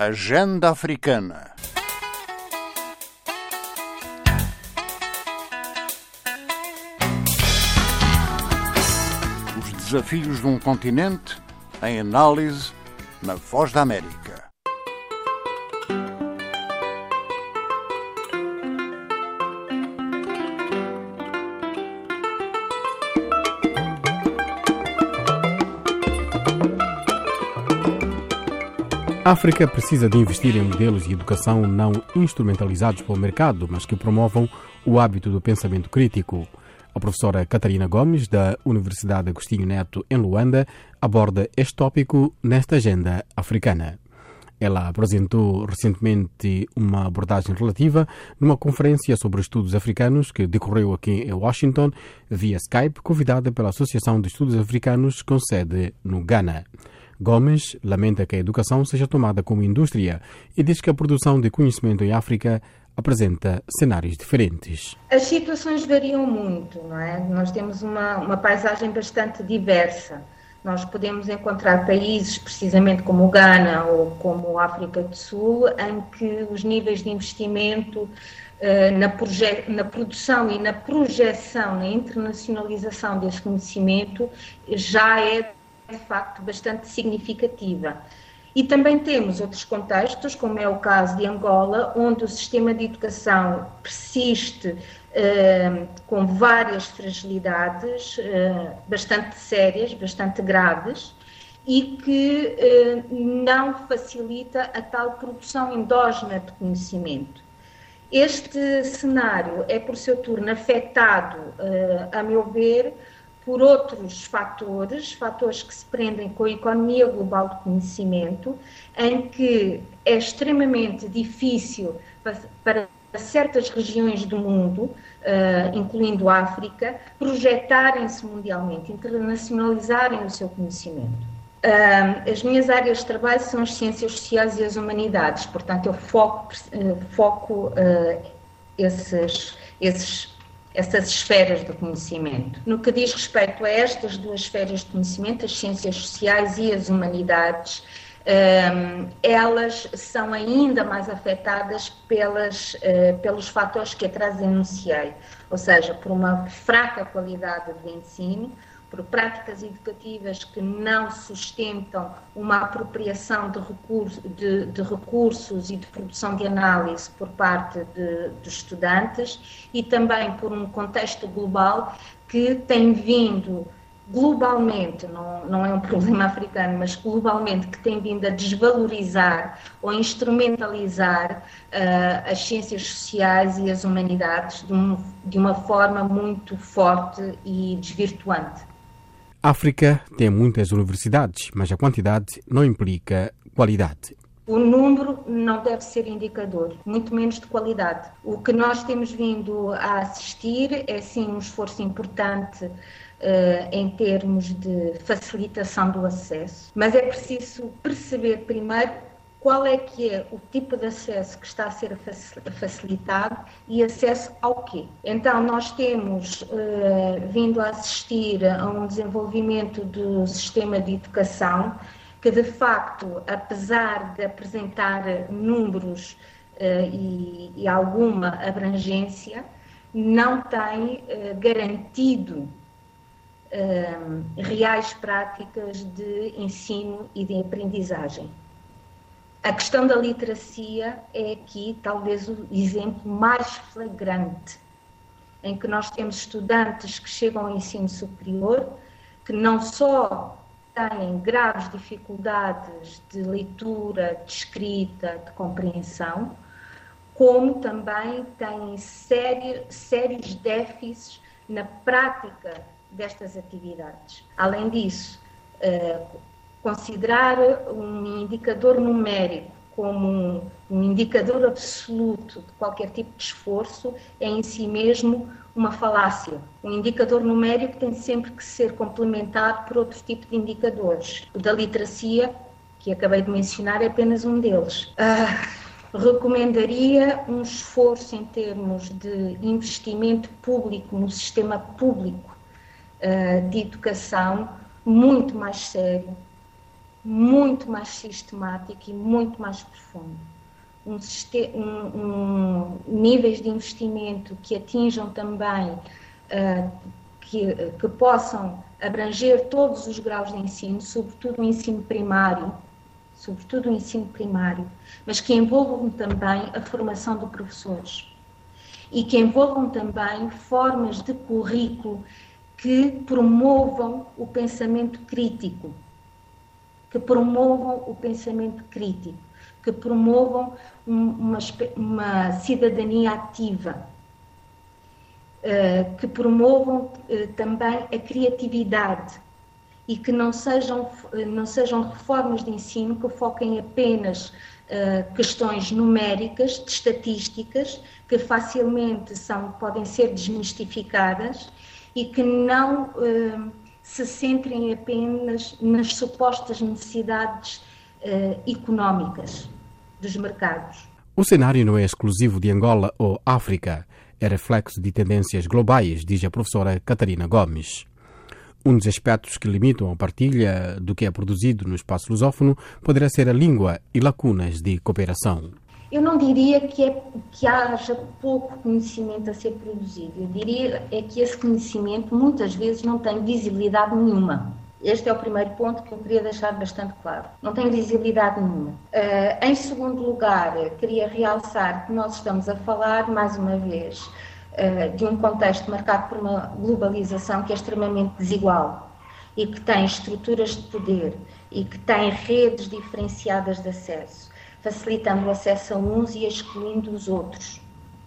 Agenda Africana. Os desafios de um continente em análise na Voz da América. A África precisa de investir em modelos de educação não instrumentalizados pelo mercado, mas que promovam o hábito do pensamento crítico. A professora Catarina Gomes, da Universidade Agostinho Neto, em Luanda, aborda este tópico nesta agenda africana. Ela apresentou recentemente uma abordagem relativa numa conferência sobre estudos africanos que decorreu aqui em Washington, via Skype, convidada pela Associação de Estudos Africanos com sede no Ghana. Gomes lamenta que a educação seja tomada como indústria e diz que a produção de conhecimento em África apresenta cenários diferentes. As situações variam muito, não é? Nós temos uma paisagem bastante diversa. Nós podemos encontrar países, precisamente como o Ghana ou como a África do Sul, em que os níveis de investimento na produção e na projeção, na internacionalização desse conhecimento já é de facto bastante significativa. E também temos outros contextos, como é o caso de Angola, onde o sistema de educação persiste com várias fragilidades bastante sérias, bastante graves, e que não facilita a tal produção endógena de conhecimento. Este cenário é, por seu turno, afetado, a meu ver, por outros fatores que se prendem com a economia global do conhecimento, em que é extremamente difícil para certas regiões do mundo, incluindo a África, projetarem-se mundialmente, internacionalizarem o seu conhecimento. As minhas áreas de trabalho são as ciências sociais e as humanidades, portanto eu foco essas esferas do conhecimento. No que diz respeito a estas duas esferas de conhecimento, as ciências sociais e as humanidades, elas são ainda mais afetadas pelos fatores que atrás enunciei, ou seja, por uma fraca qualidade do ensino, por práticas educativas que não sustentam uma apropriação de recursos e de produção de análise por parte dos estudantes, e também por um contexto global que tem vindo globalmente, não é um problema africano, mas globalmente, que tem vindo a desvalorizar ou instrumentalizar as ciências sociais e as humanidades de uma forma muito forte e desvirtuante. A África tem muitas universidades, mas a quantidade não implica qualidade. O número não deve ser indicador, muito menos de qualidade. O que nós temos vindo a assistir é sim um esforço importante em termos de facilitação do acesso, mas é preciso perceber primeiro qual é que é o tipo de acesso que está a ser facilitado e acesso ao quê. Então, nós temos vindo a assistir a um desenvolvimento do sistema de educação que, de facto, apesar de apresentar números e alguma abrangência, não tem garantido reais práticas de ensino e de aprendizagem. A questão da literacia é aqui talvez o exemplo mais flagrante, em que nós temos estudantes que chegam ao ensino superior, que não só têm graves dificuldades de leitura, de escrita, de compreensão, como também têm sérios déficits na prática destas atividades. Além disso, considerar um indicador numérico como um indicador absoluto de qualquer tipo de esforço é em si mesmo uma falácia. Um indicador numérico tem sempre que ser complementado por outro tipo de indicadores. O da literacia, que acabei de mencionar, é apenas um deles. Recomendaria um esforço em termos de investimento público no sistema público de educação muito mais sério, muito mais sistemático e muito mais profundo. Níveis de investimento que atinjam também, que possam abranger todos os graus de ensino, sobretudo o ensino primário, mas que envolvam também a formação de professores e que envolvam também formas de currículo que promovam o pensamento crítico, que promovam uma cidadania ativa, que promovam também a criatividade e que não sejam reformas de ensino que foquem apenas questões numéricas, de estatísticas, que facilmente podem ser desmistificadas e que não se centrem apenas nas supostas necessidades económicas dos mercados. O cenário não é exclusivo de Angola ou África, é reflexo de tendências globais, diz a professora Catarina Gomes. Um dos aspectos que limitam a partilha do que é produzido no espaço lusófono poderá ser a língua e lacunas de cooperação. Eu não diria que haja pouco conhecimento a ser produzido. Eu diria que esse conhecimento muitas vezes não tem visibilidade nenhuma. Este é o primeiro ponto que eu queria deixar bastante claro. Não tem visibilidade nenhuma. Em segundo lugar, queria realçar que nós estamos a falar, mais uma vez, de um contexto marcado por uma globalização que é extremamente desigual e que tem estruturas de poder e que tem redes diferenciadas de acesso, facilitando o acesso a uns e excluindo os outros.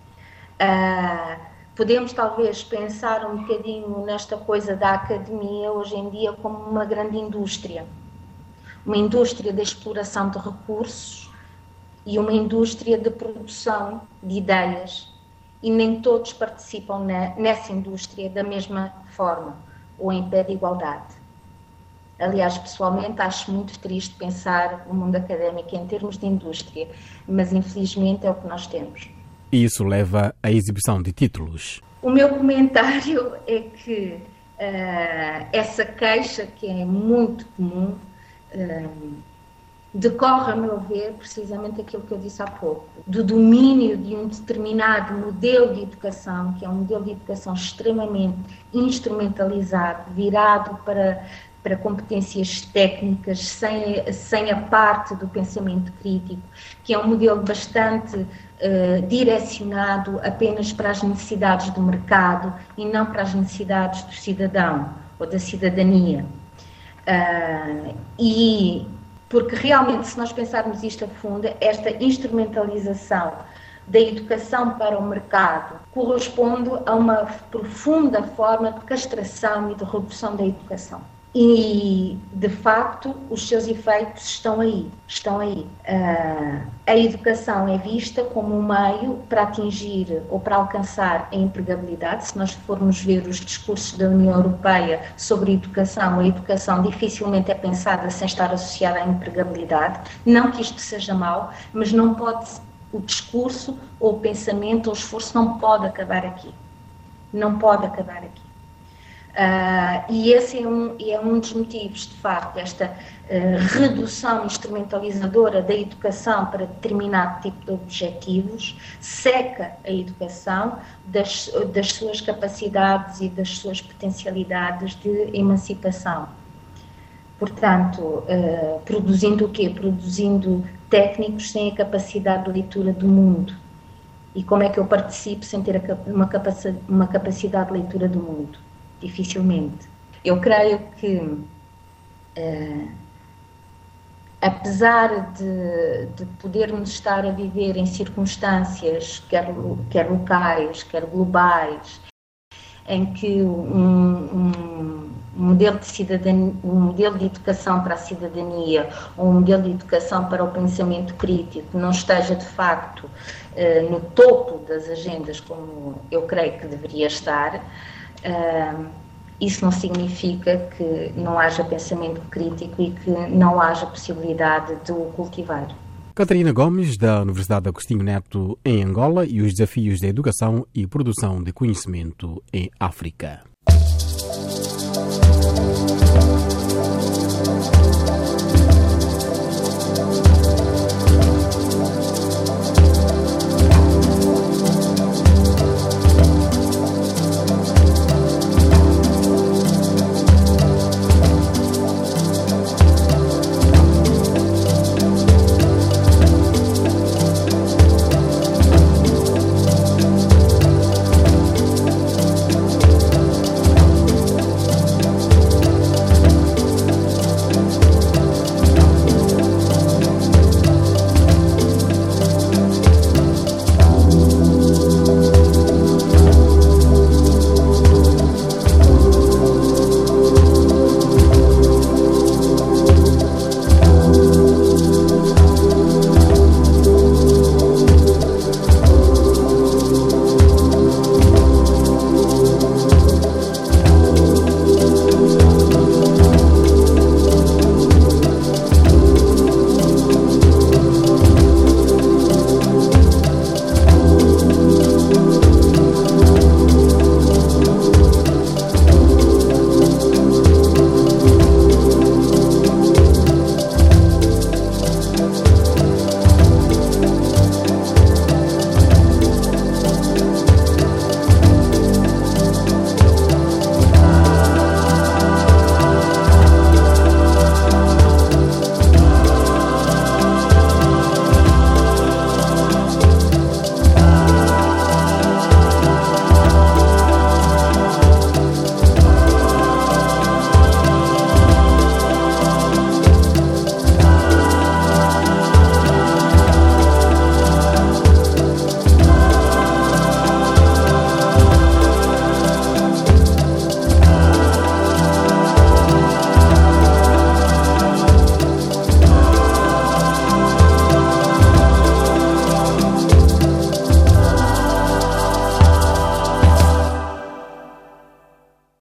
Podemos talvez pensar um bocadinho nesta coisa da academia hoje em dia como uma grande indústria. Uma indústria de exploração de recursos e uma indústria de produção de ideias. E nem todos participam nessa indústria da mesma forma ou em pé de igualdade. Aliás, pessoalmente, acho muito triste pensar o mundo académico em termos de indústria, mas infelizmente é o que nós temos. E isso leva à exibição de títulos. O meu comentário é que essa queixa, que é muito comum, decorre, a meu ver, precisamente aquilo que eu disse há pouco, do domínio de um determinado modelo de educação, que é um modelo de educação extremamente instrumentalizado, virado para competências técnicas, sem a parte do pensamento crítico, que é um modelo bastante direcionado apenas para as necessidades do mercado e não para as necessidades do cidadão ou da cidadania. E porque realmente, se nós pensarmos isto a fundo, esta instrumentalização da educação para o mercado corresponde a uma profunda forma de castração e de redução da educação. E, de facto, os seus efeitos estão aí. A educação é vista como um meio para atingir ou para alcançar a empregabilidade. Se nós formos ver os discursos da União Europeia sobre a educação dificilmente é pensada sem estar associada à empregabilidade. Não que isto seja mau, mas não pode, o discurso ou o pensamento ou o esforço não pode acabar aqui. Não pode acabar aqui. E esse é um dos motivos, de facto, esta redução instrumentalizadora da educação para determinado tipo de objetivos, seca a educação das suas capacidades e das suas potencialidades de emancipação. Portanto, produzindo o quê? Produzindo técnicos sem a capacidade de leitura do mundo. E como é que eu participo sem ter uma capacidade de leitura do mundo? Dificilmente. Eu creio que, apesar de podermos estar a viver em circunstâncias, quer locais, quer globais, em que um modelo de educação para a cidadania ou um modelo de educação para o pensamento crítico não esteja, de facto, no topo das agendas como eu creio que deveria estar, isso não significa que não haja pensamento crítico e que não haja possibilidade de o cultivar. Catarina Gomes, da Universidade Agostinho Neto, em Angola, e os desafios da educação e produção de conhecimento em África.